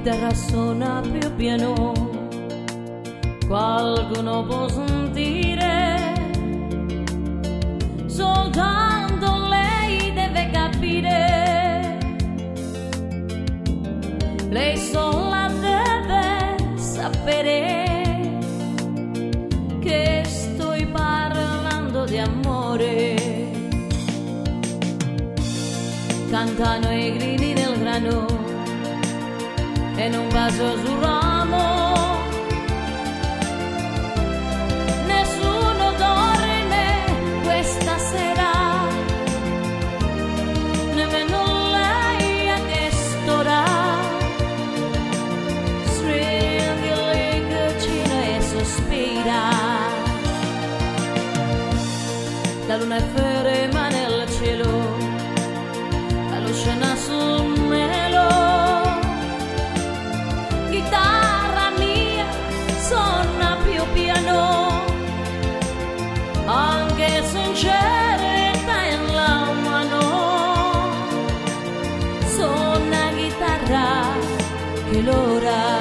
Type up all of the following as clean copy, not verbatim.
chitarra suona più piano, qualcuno può sentire, soltanto lei deve capire, lei sola deve sapere che sto parlando di amore. Cantano i grilli nel grano e un vaso sul ramo, nessuno dorme questa sera, nemmeno lei a quest'ora. Stringi il cucino e sospira, la luna è ferma nel cielo, la luce nasce sul melo. Chitarra mia suona più piano, anche sincerità in la mano, suona chitarra che l'ora.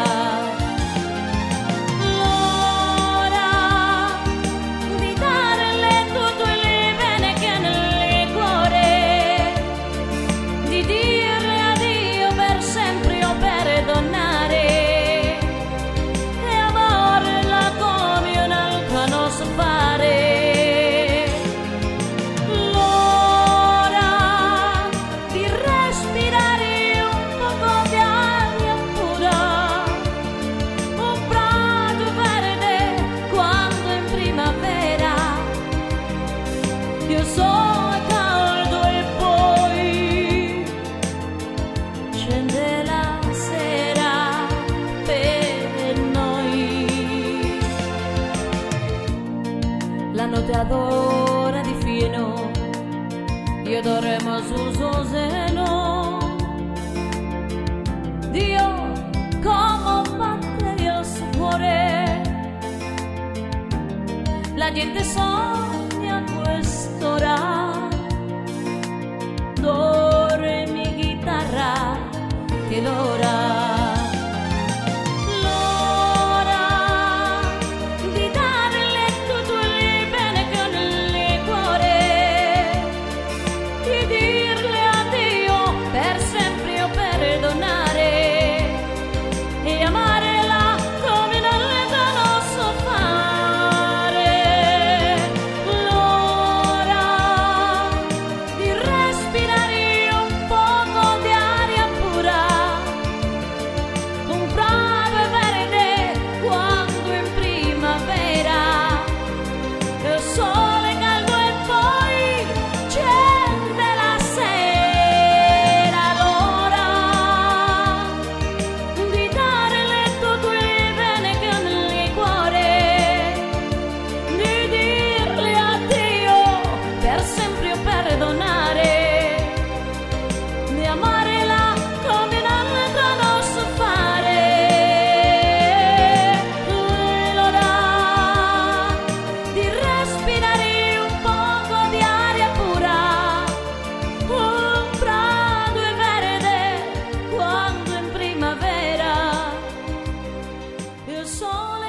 Io sono caldo e poi scende la sera per noi. La notte adora di fino, io dormo sul suo seno. Dio, come batte il suo cuore, la gente sogna quest'ora, dormi chitarra che l'ora. Sole